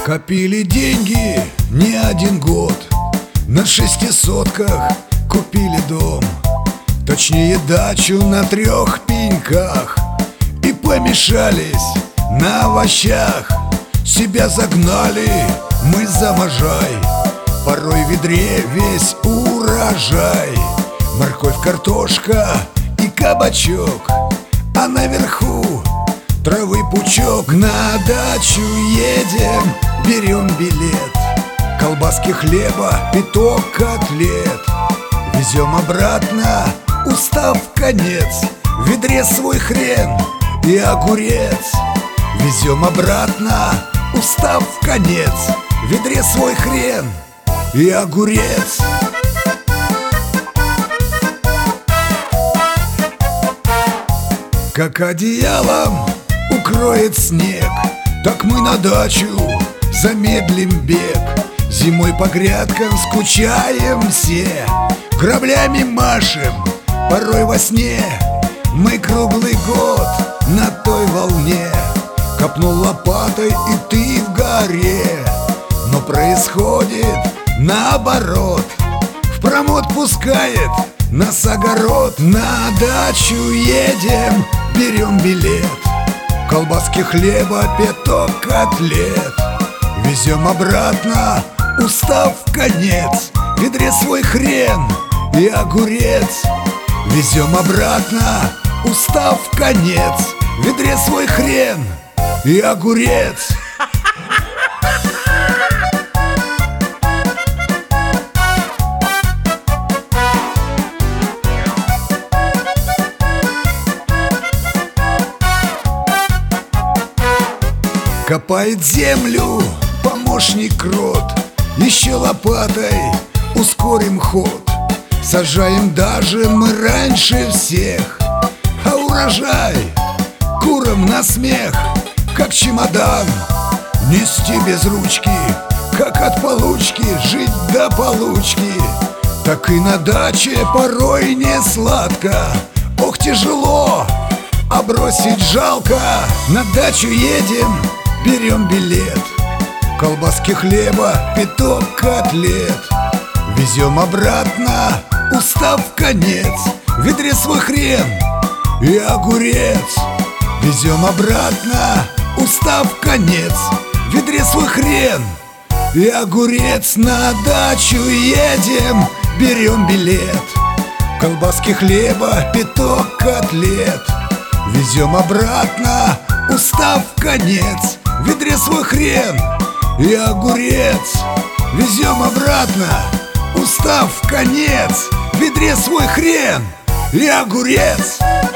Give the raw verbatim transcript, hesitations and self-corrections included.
Копили деньги не один год, на шестисотках купили дом, точнее дачу на трех пеньках. И помешались на овощах, себя загнали мы за можай. Порой в ведре весь урожай, морковь, картошка и кабачок, а наверху травы пучок. На дачу едем, берем билет, колбаски, хлеба, пяток котлет. Везем обратно, устав конец, в ведре свой хрен и огурец. Везем обратно, устав конец, в ведре свой хрен и огурец. Как одеялом укроет снег, так мы на дачу замедлим бег. Зимой по грядкам скучаем все, граблями машем порой во сне. Мы круглый год на той волне, копнул лопатой и ты в горе. Но происходит наоборот, в промот пускает нас огород. На дачу едем, берем билет, колбаски, хлеба, пяток котлет. Везем обратно, устав конец, в ведре свой хрен и огурец. Везем обратно, устав конец, в ведре свой хрен и огурец. Копает землю помощник крот, еще лопатой ускорим ход. Сажаем даже мы раньше всех, а урожай курам на смех. Как чемодан нести без ручки, как от получки жить до получки. Так и на даче порой не сладко, ох, тяжело, а бросить жалко. На дачу едем, берем билет, колбаски, хлеба, пяток котлет. Везем обратно, устав конец, в ведре свой хрен и огурец. Везем обратно, устав конец, в ведре свой хрен и огурец. На дачу едем, берем билет, колбаски, хлеба, пяток котлет. Везем обратно, устав конец, в ведре свой хрен и огурец. Везем обратно, устав конец, в ведре свой хрен и огурец.